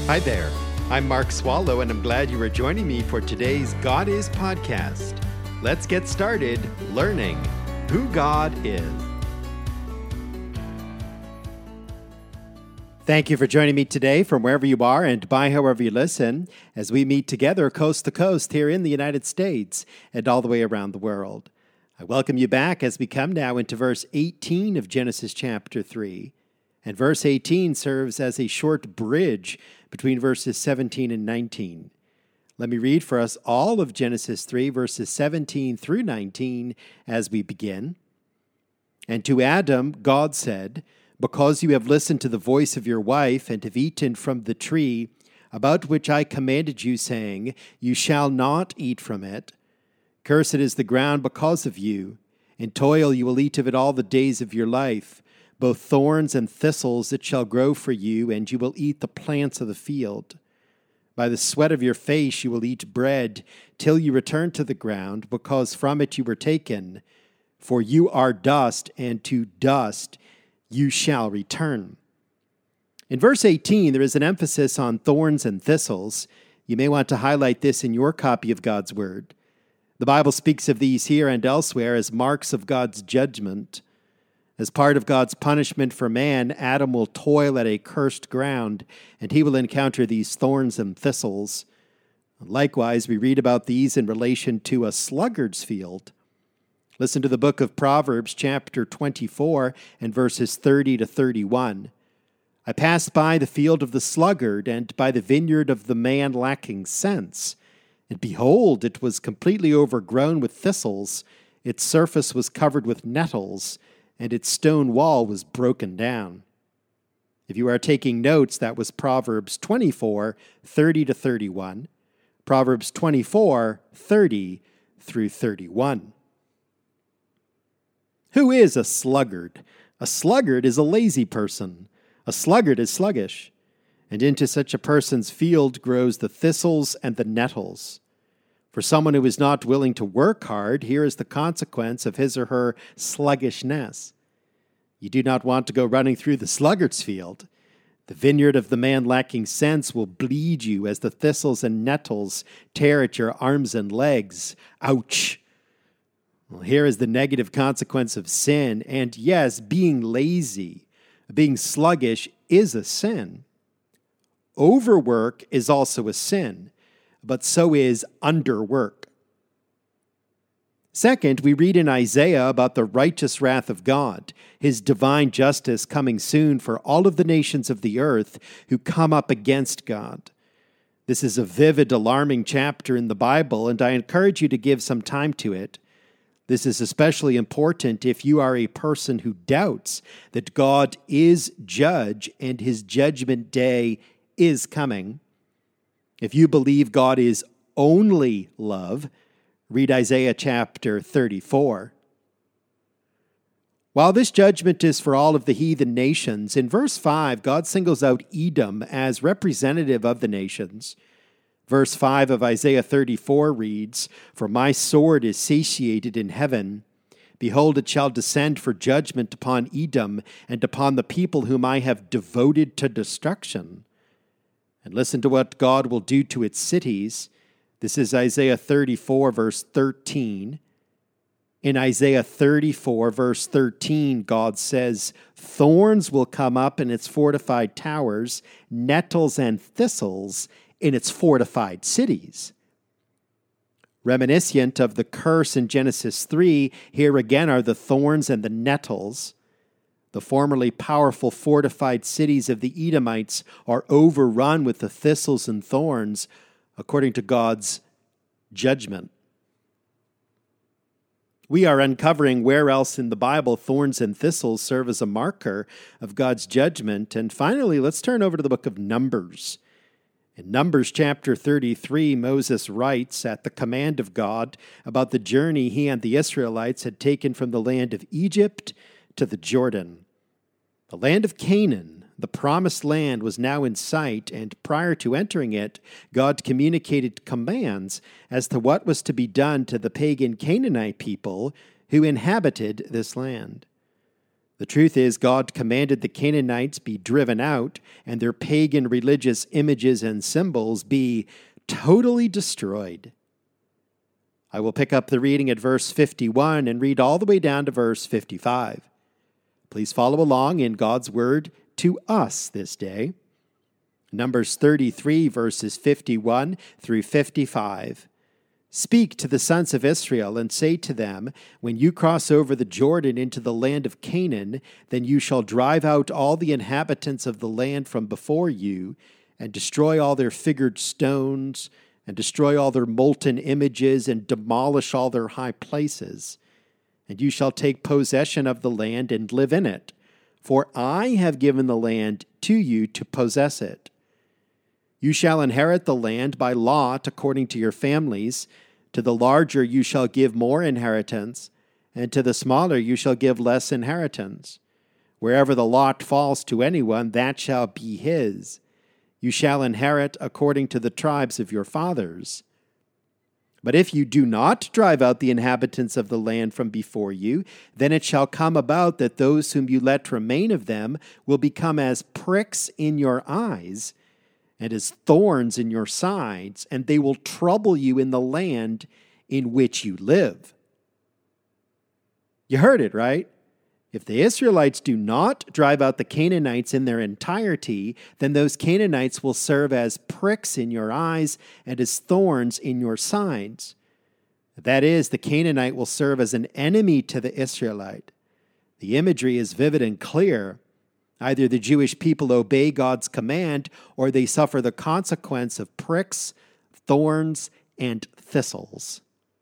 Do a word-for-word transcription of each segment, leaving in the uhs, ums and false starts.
Hi there. I'm Mark Swallow, and I'm glad you are joining me for today's God Is podcast. Let's get started learning who God is. Thank you for joining me today from wherever you are and by however you listen as we meet together coast to coast here in the United States and all the way around the world. I welcome you back as we come now into verse eighteen of Genesis chapter three. And verse eighteen serves as a short bridge between verses seventeen and nineteen. Let me read for us all of Genesis three, verses seventeen through nineteen as we begin. And to Adam, God said, "Because you have listened to the voice of your wife and have eaten from the tree about which I commanded you, saying, 'You shall not eat from it,' cursed is the ground because of you. In toil you will eat of it all the days of your life. Both thorns and thistles it shall grow for you, and you will eat the plants of the field. By the sweat of your face you will eat bread, till you return to the ground, because from it you were taken. For you are dust, and to dust you shall return." In verse eighteen, there is an emphasis on thorns and thistles. You may want to highlight this in your copy of God's Word. The Bible speaks of these here and elsewhere as marks of God's judgment. As part of God's punishment for man, Adam will toil at a cursed ground, and he will encounter these thorns and thistles. Likewise, we read about these in relation to a sluggard's field. Listen to the book of Proverbs, chapter twenty-four, and verses thirty to thirty-one. "I passed by the field of the sluggard, and by the vineyard of the man lacking sense. And behold, it was completely overgrown with thistles. Its surface was covered with nettles, and its stone wall was broken down." If you are taking notes, that was Proverbs twenty-four, thirty to thirty-one. Proverbs twenty-four, thirty through thirty-one. Who is a sluggard? A sluggard is a lazy person. A sluggard is sluggish. And into such a person's field grows the thistles and the nettles. For someone who is not willing to work hard, here is the consequence of his or her sluggishness. You do not want to go running through the sluggard's field. The vineyard of the man lacking sense will bleed you as the thistles and nettles tear at your arms and legs. Ouch! Well, here is the negative consequence of sin. And yes, being lazy, being sluggish is a sin. Overwork is also a sin, but so is underwork. Second, we read in Isaiah about the righteous wrath of God, his divine justice coming soon for all of the nations of the earth who come up against God. This is a vivid, alarming chapter in the Bible, and I encourage you to give some time to it. This is especially important if you are a person who doubts that God is judge and his judgment day is coming. If you believe God is only love, read Isaiah chapter thirty-four. While this judgment is for all of the heathen nations, in verse five, God singles out Edom as representative of the nations. Verse five of Isaiah thirty-four reads, "For my sword is satiated in heaven. Behold, it shall descend for judgment upon Edom and upon the people whom I have devoted to destruction." And listen to what God will do to its cities. This is Isaiah thirty-four, verse thirteen. In Isaiah thirty-four, verse thirteen, God says, "Thorns will come up in its fortified towers, nettles and thistles in its fortified cities." Reminiscent of the curse in Genesis three, here again are the thorns and the nettles. The formerly powerful fortified cities of the Edomites are overrun with the thistles and thorns, according to God's judgment. We are uncovering where else in the Bible thorns and thistles serve as a marker of God's judgment. And finally, let's turn over to the book of Numbers. In Numbers chapter thirty-three, Moses writes at the command of God about the journey he and the Israelites had taken from the land of Egypt to the Jordan. The land of Canaan, the promised land, was now in sight, and prior to entering it, God communicated commands as to what was to be done to the pagan Canaanite people who inhabited this land. The truth is, God commanded the Canaanites be driven out and their pagan religious images and symbols be totally destroyed. I will pick up the reading at verse fifty-one and read all the way down to verse fifty-five. Please follow along in God's word to us this day. Numbers thirty-three, verses fifty-one through fifty-five. Speak to the sons of Israel and say to them, when you cross over the Jordan into the land of Canaan, then you shall drive out all the inhabitants of the land from before you, and destroy all their figured stones, and destroy all their molten images, and demolish all their high places. And you shall take possession of the land and live in it, for I have given the land to you to possess it. You shall inherit the land by lot according to your families. To the larger you shall give more inheritance, and to the smaller you shall give less inheritance. Wherever the lot falls to anyone, that shall be his. You shall inherit according to the tribes of your fathers. But if you do not drive out the inhabitants of the land from before you, then it shall come about that those whom you let remain of them will become as pricks in your eyes, and as thorns in your sides, and they will trouble you in the land in which you live. You heard it, right? If the Israelites do not drive out the Canaanites in their entirety, then those Canaanites will serve as pricks in your eyes and as thorns in your sides. That is, the Canaanite will serve as an enemy to the Israelite. The imagery is vivid and clear. Either the Jewish people obey God's command, or they suffer the consequence of pricks, thorns, and thistles.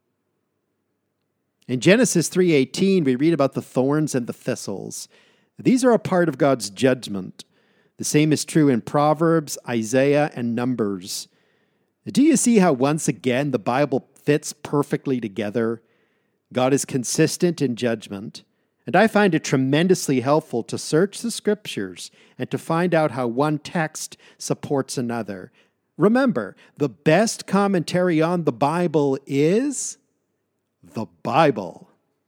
In Genesis three eighteen, we read about the thorns and the thistles. These are a part of God's judgment. The same is true in Proverbs, Isaiah, and Numbers. Do you see how once again the Bible fits perfectly together? God is consistent in judgment. And I find it tremendously helpful to search the Scriptures and to find out how one text supports another. Remember, the best commentary on the Bible is the Bible.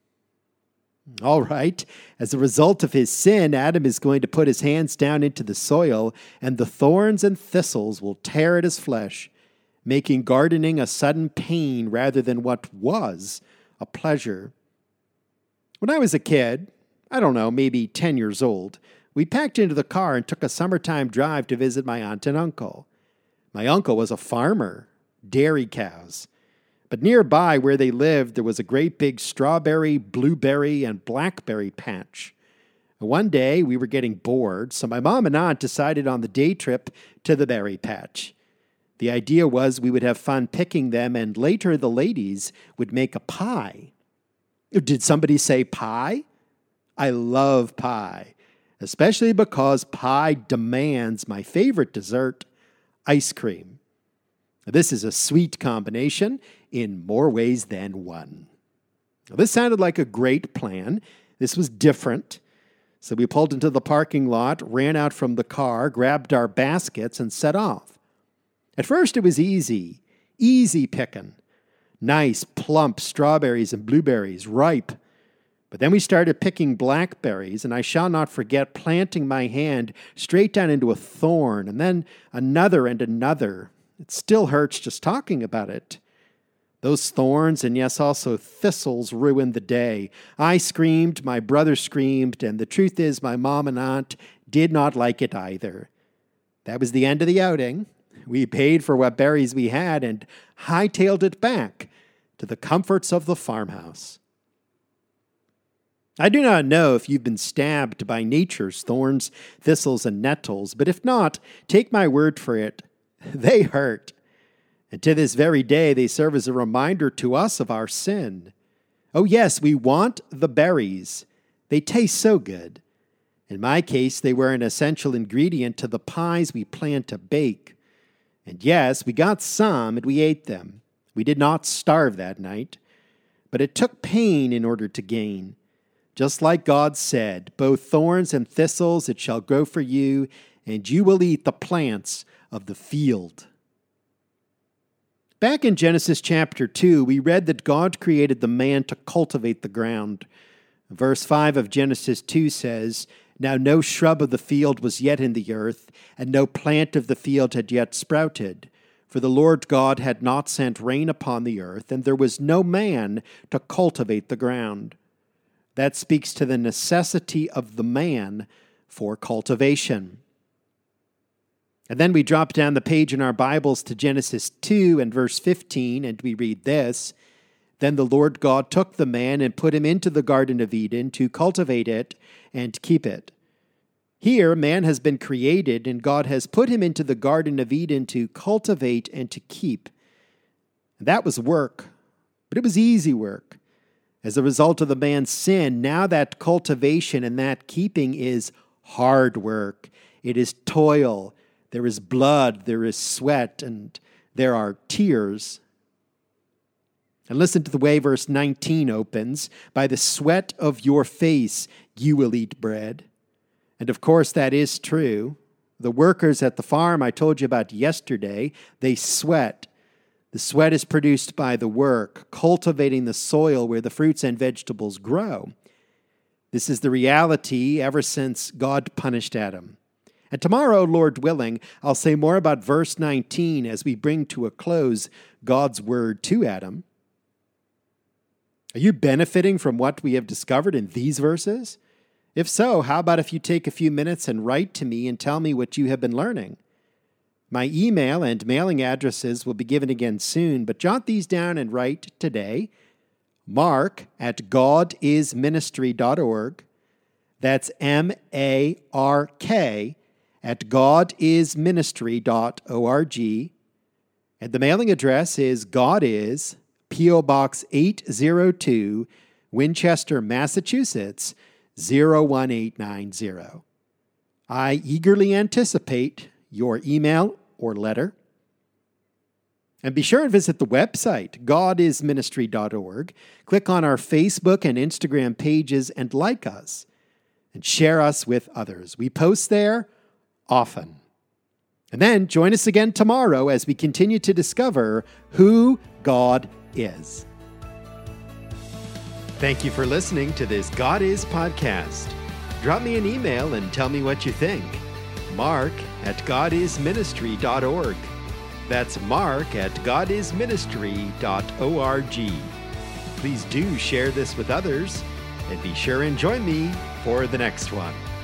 All right, as a result of his sin, Adam is going to put his hands down into the soil, and the thorns and thistles will tear at his flesh, making gardening a sudden pain rather than what was a pleasure. When I was a kid, I don't know, maybe ten years old, we packed into the car and took a summertime drive to visit my aunt and uncle. My uncle was a farmer, dairy cows. But nearby where they lived, there was a great big strawberry, blueberry, and blackberry patch. One day, we were getting bored, so my mom and aunt decided on the day trip to the berry patch. The idea was we would have fun picking them, and later the ladies would make a pie. Did somebody say pie? I love pie, especially because pie demands my favorite dessert, ice cream. This is a sweet combination in more ways than one. This sounded like a great plan. This was different. So we pulled into the parking lot, ran out from the car, grabbed our baskets, and set off. At first it was easy, easy picking. Nice, plump strawberries and blueberries, ripe. But then we started picking blackberries, and I shall not forget planting my hand straight down into a thorn, and then another and another. It still hurts just talking about it. Those thorns, and yes, also thistles, ruined the day. I screamed, my brother screamed, and the truth is my mom and aunt did not like it either. That was the end of the outing. We paid for what berries we had and hightailed it back to the comforts of the farmhouse. I do not know if you've been stabbed by nature's thorns, thistles, and nettles, but if not, take my word for it, they hurt. And to this very day, they serve as a reminder to us of our sin. Oh yes, we want the berries. They taste so good. In my case, they were an essential ingredient to the pies we planned to bake. And yes, we got some and we ate them. We did not starve that night. But it took pain in order to gain. Just like God said, both thorns and thistles it shall grow for you, and you will eat the plants of the field. Back in Genesis chapter two, we read that God created the man to cultivate the ground. Verse five of Genesis two says, "Now no shrub of the field was yet in the earth, and no plant of the field had yet sprouted. For the Lord God had not sent rain upon the earth, and there was no man to cultivate the ground." That speaks to the necessity of the man for cultivation. And then we drop down the page in our Bibles to Genesis two and verse fifteen, and we read this, "Then the Lord God took the man and put him into the Garden of Eden to cultivate it and keep it." Here, man has been created, and God has put him into the Garden of Eden to cultivate and to keep. That was work, but it was easy work. As a result of the man's sin, now that cultivation and that keeping is hard work. It is toil. There is blood, there is sweat, and there are tears. And listen to the way verse nineteen opens. "By the sweat of your face you will eat bread." And of course, that is true. The workers at the farm I told you about yesterday, they sweat. The sweat is produced by the work, cultivating the soil where the fruits and vegetables grow. This is the reality ever since God punished Adam. And tomorrow, Lord willing, I'll say more about verse nineteen as we bring to a close God's word to Adam. Are you benefiting from what we have discovered in these verses? If so, how about if you take a few minutes and write to me and tell me what you have been learning? My email and mailing addresses will be given again soon, but jot these down and write today. Mark at god is ministry dot org. That's M A R K at god is ministry dot org. And the mailing address is God Is, P O Box eight oh two, Winchester, Massachusetts, zero one eight nine zero. I eagerly anticipate your email or letter. And be sure and visit the website, god is ministry dot org. Click on our Facebook and Instagram pages and like us, and share us with others. We post there often. And then join us again tomorrow as we continue to discover who God is. Thank you for listening to this God Is podcast. Drop me an email and tell me what you think. Mark at god is ministry dot org. That's Mark at god is ministry dot org. Please do share this with others, and be sure and join me for the next one.